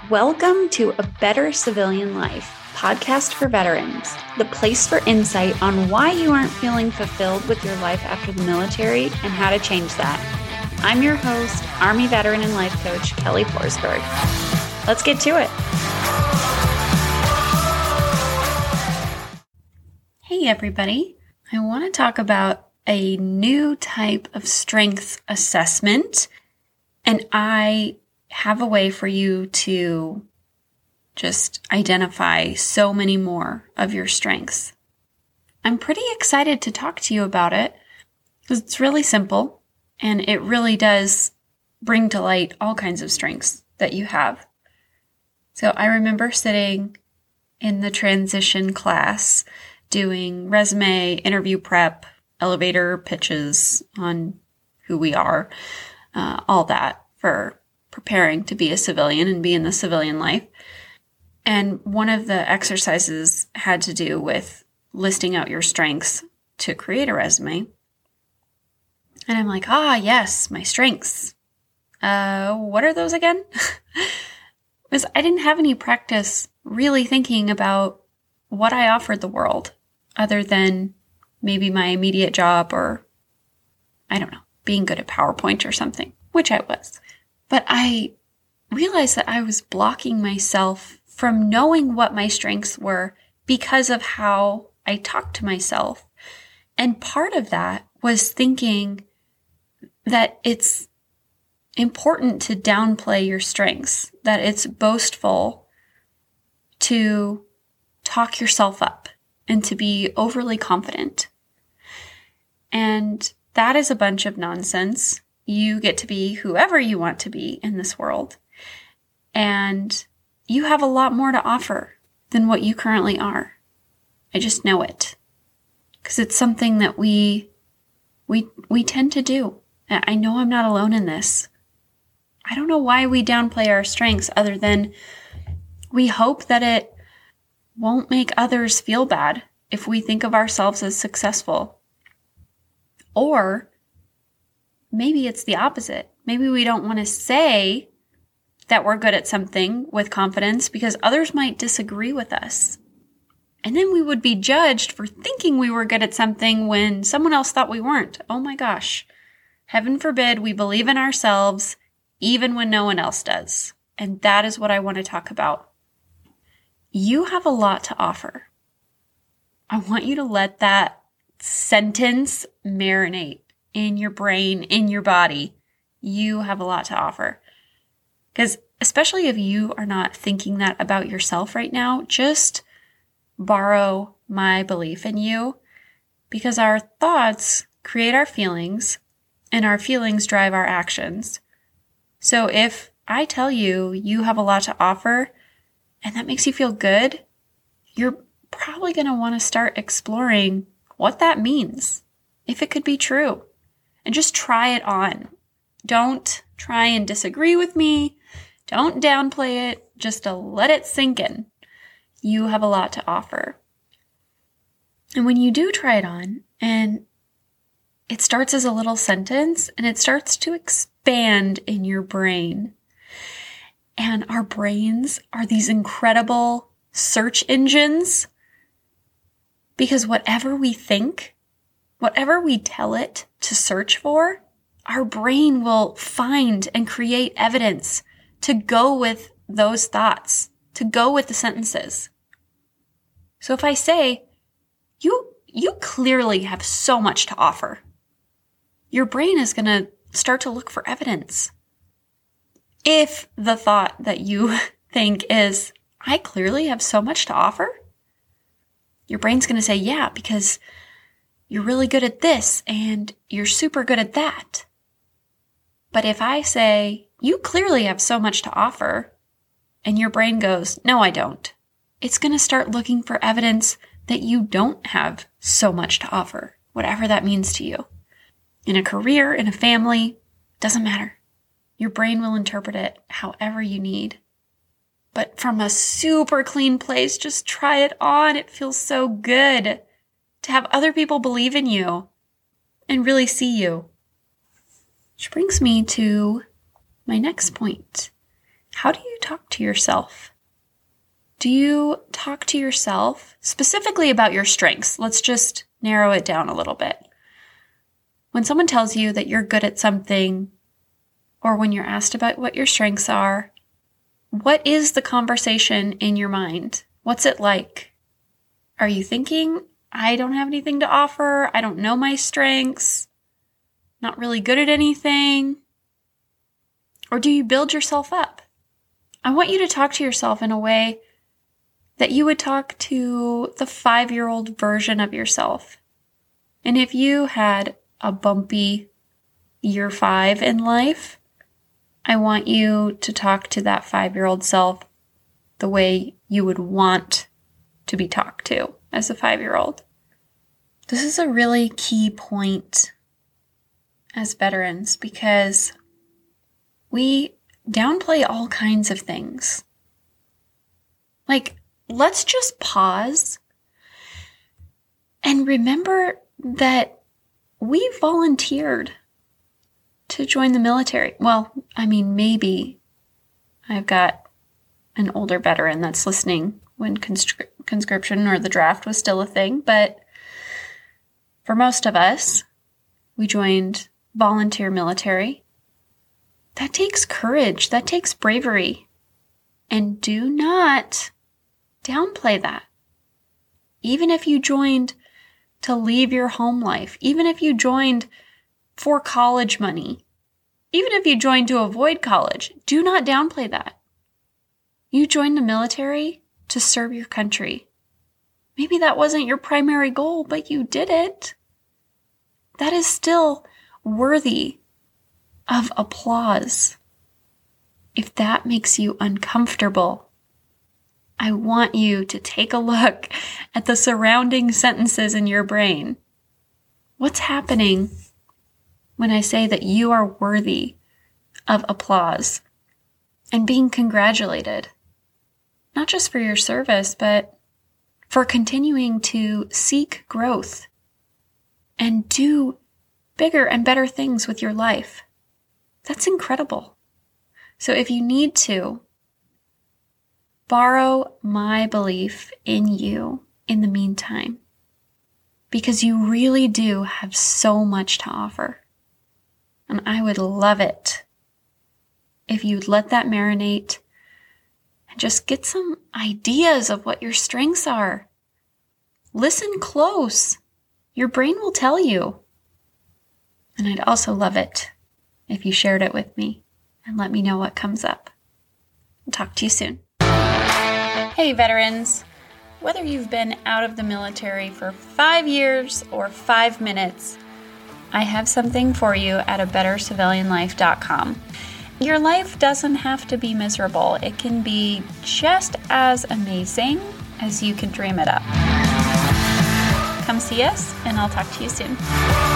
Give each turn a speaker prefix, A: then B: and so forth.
A: Welcome to A Better Civilian Life, podcast for veterans, the place for insight on why you aren't feeling fulfilled with your life after the military and how to change that. I'm your host, Army veteran and life coach, Kelly Forsberg. Let's get to it. Hey, everybody. I want to talk about a new type of strengths assessment, and I have a way for you to just identify so many more of your strengths. I'm pretty excited to talk to you about it because it's really simple and it really does bring to light all kinds of strengths that you have. So I remember sitting in the transition class doing resume, interview prep, elevator pitches on who we are, all that for preparing to be a civilian and be in the civilian life. And one of the exercises had to do with listing out your strengths to create a resume. And I'm like, yes, my strengths. What are those again? Because I didn't have any practice really thinking about what I offered the world other than maybe my immediate job or, I don't know, being good at PowerPoint or something, which I was. But I realized that I was blocking myself from knowing what my strengths were because of how I talked to myself. And part of that was thinking that it's important to downplay your strengths, that it's boastful to talk yourself up and to be overly confident. And that is a bunch of nonsense. You get to be whoever you want to be in this world. And you have a lot more to offer than what you currently are. I just know it. Because it's something that we tend to do. I know I'm not alone in this. I don't know why we downplay our strengths other than we hope that it won't make others feel bad if we think of ourselves as successful. Or maybe it's the opposite. Maybe we don't want to say that we're good at something with confidence because others might disagree with us. And then we would be judged for thinking we were good at something when someone else thought we weren't. Oh my gosh. Heaven forbid we believe in ourselves even when no one else does. And that is what I want to talk about. You have a lot to offer. I want you to let that sentence marinate in your brain, in your body. You have a lot to offer. Because especially if you are not thinking that about yourself right now, just borrow my belief in you. Because our thoughts create our feelings, and our feelings drive our actions. So if I tell you you have a lot to offer, and that makes you feel good, you're probably going to want to start exploring what that means, if it could be true. And just try it on. Don't try and disagree with me. Don't downplay it. Just to let it sink in. You have a lot to offer. And when you do try it on, and it starts as a little sentence, and it starts to expand in your brain. And our brains are these incredible search engines. Because whatever we think, whatever we tell it to search for, our brain will find and create evidence to go with those thoughts, to go with the sentences. So if I say, you clearly have so much to offer, your brain is going to start to look for evidence. If the thought that you think is, I clearly have so much to offer, your brain's going to say, yeah, because you're really good at this and you're super good at that. But if I say, you clearly have so much to offer, and your brain goes, no, I don't, it's going to start looking for evidence that you don't have so much to offer, whatever that means to you. In a career, in a family, doesn't matter. Your brain will interpret it however you need. But from a super clean place, just try it on. It feels so good to have other people believe in you and really see you. Which brings me to my next point. How do you talk to yourself? Do you talk to yourself specifically about your strengths? Let's just narrow it down a little bit. When someone tells you that you're good at something, or when you're asked about what your strengths are, what is the conversation in your mind? What's it like? Are you thinking, I don't have anything to offer, I don't know my strengths, not really good at anything? Or do you build yourself up? I want you to talk to yourself in a way that you would talk to the 5-year-old version of yourself. And if you had a bumpy year 5 in life, I want you to talk to that 5-year-old self the way you would want to be talked to as a 5-year-old. This is a really key point as veterans because we downplay all kinds of things. Like, let's just pause and remember that we volunteered to join the military. Well, I mean, maybe I've got an older veteran that's listening when conscription or the draft was still a thing, but for most of us, we joined volunteer military. That takes courage. That takes bravery. And do not downplay that. Even if you joined to leave your home life, even if you joined for college money, even if you joined to avoid college, do not downplay that. You joined the military to serve your country. Maybe that wasn't your primary goal, but you did it. That is still worthy of applause. If that makes you uncomfortable, I want you to take a look at the surrounding sentences in your brain. What's happening when I say that you are worthy of applause and being congratulated? Not just for your service, but for continuing to seek growth and do bigger and better things with your life. That's incredible. So if you need to, borrow my belief in you in the meantime, because you really do have so much to offer. And I would love it if you'd let that marinate and just get some ideas of what your strengths are. Listen close. Your brain will tell you. And I'd also love it if you shared it with me and let me know what comes up. I'll talk to you soon. Hey, veterans. Whether you've been out of the military for 5 years or 5 minutes, I have something for you at abettercivilianlife.com. Your life doesn't have to be miserable. It can be just as amazing as you can dream it up. Come see us, and I'll talk to you soon.